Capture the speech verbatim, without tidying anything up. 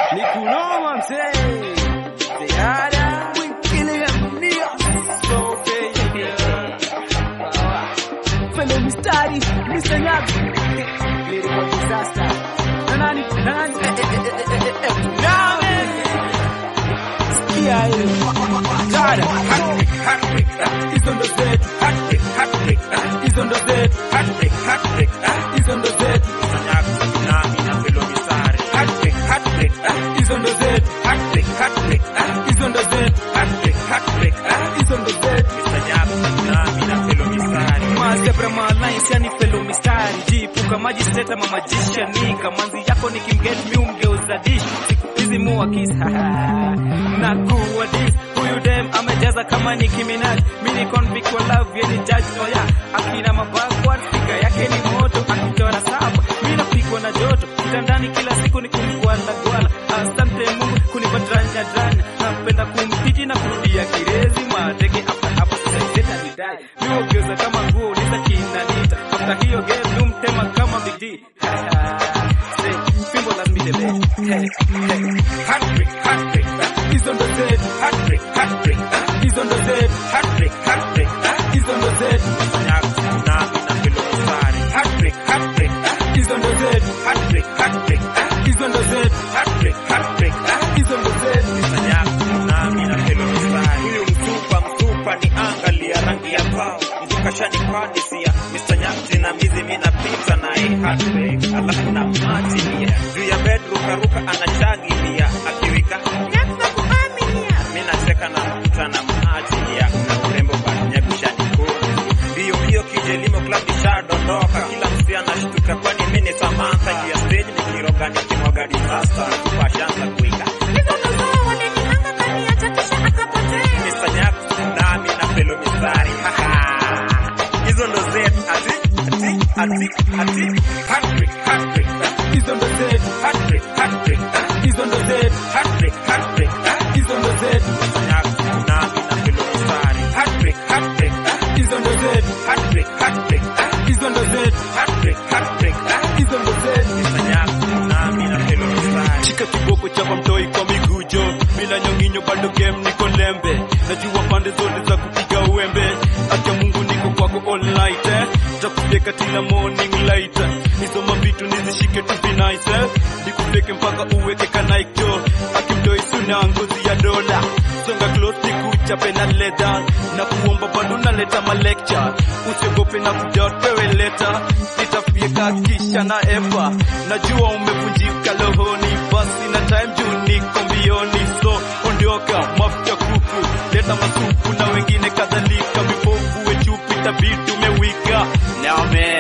Nikunoma mzee. Ziada. Wikili ya dunia. So baby. Fellow mistari. Mister Nyags. Lyrical disaster. Nani? Nani? Nani? Sikia ile. Ziada. Hat-trick, hat-trick. He's on the set. Hat-trick, hat-trick. He's on the set. Hat-trick, hat-trick. He's on the set. Mister Nyags. Nami na fellow mistari. Hat-trick, hat-trick. He's on the set. Hat-trick, hat-trick. He's on the set. Hat-trick, hat-trick. He's on the set. Mister Nyags. Nami na fellow mistari. Mazebra malines yani fellow mistari. Jipuka majisteta mamajisha ni kamanzi yako nikimget miumgeuza dish. Hizi mua kisa. Na kuwa dis. Huyu dem amejaza kama Nicki Minaj. Mini convict wa love yeni judge oya. Akina mabagwa fika yake ni moto. Akitora saba. Mina piko na joto. Kitandani kila siku ni kumkuala kuala. Asante Mungu kunipatranya dranya. Napenda kumpiji na kurudia kirezi. Mateke hapa hapa sasa nidai. Miwa geuza kama nguo ulisa kinanita. After hiyo game numtema kama Big D. Say, fimbo la midebe. Hey, hey. Hat-trick, hat-trick. He's on the set. Hat-trick, hat-trick. He's on the set. Hat-trick, hat-trick. He's on the set. Mister Nyags, nami na fellow mistari. Hat-trick, hat-trick. He's on the set. Hat-trick, hat-trick. He's on the set. Hat-trick, hat-trick. He's on the set. Mister Nyags, nami na fellow mistari. Huyu mtupa mtupa ni angalia rangi ya pao. Nikashani kwani siya. Mister Nyags na mizi mina pizza na hii hat-trick. Alafu na mati niya. Juu ya bedroom karuka anashagi niya. Akiwika Nyags na kuaminia. Mina cheka na mkuta na maachilia. Na urembo banya bishani kuni. Biyo biyo kijelimo club ishadondoka. Kila msia nashtuka kwani mini Samantha. Ngia stage nikiroga nikimwaga disaster. Kupa shanza kuika Nizo nozo wade ni hanga kani ya chakisha akapotea. Mister Nyags nami na fellow mistari. Hizo ndo zetu ati ati ati hat-trick, hat-trick. He's on the set. Hat-trick, hat-trick. He's on the set. Hat-trick, hat-trick. He's on the set. Mister Nyags nami na fellow mistari. Hat-trick, hat-trick. He's on the set. Hat-trick, hat-trick. He's on the set. Hat-trick, hat-trick. He's on the set. Mister Nyags nami na fellow mistari. Chika kiboko chapa mtoi kwa migujo. Bila nyonginyo bado game niko lembe. Najua pande zote za kupiga uembe. Acha Mungu niko kwako all night eh. Takupeka tila morning light. Hizo mabitu nizishike tu be nice eh. Nikupeke mpaka uweke kanaikyo. Akimtoi suna ngozi ya dola. Songa close nikuchape na leather. Na kuomba bado naleta ma lecture. Usiogope na kudoubt wewe leta. Nitafieka kisha na ever. Najua umevunjika rohoni. Basi na time juu niko mbioni. So ondoka mafuta kuku. Leta masupu na wengine kadhalika. Vipofu we chupi tabidi umewika. Now man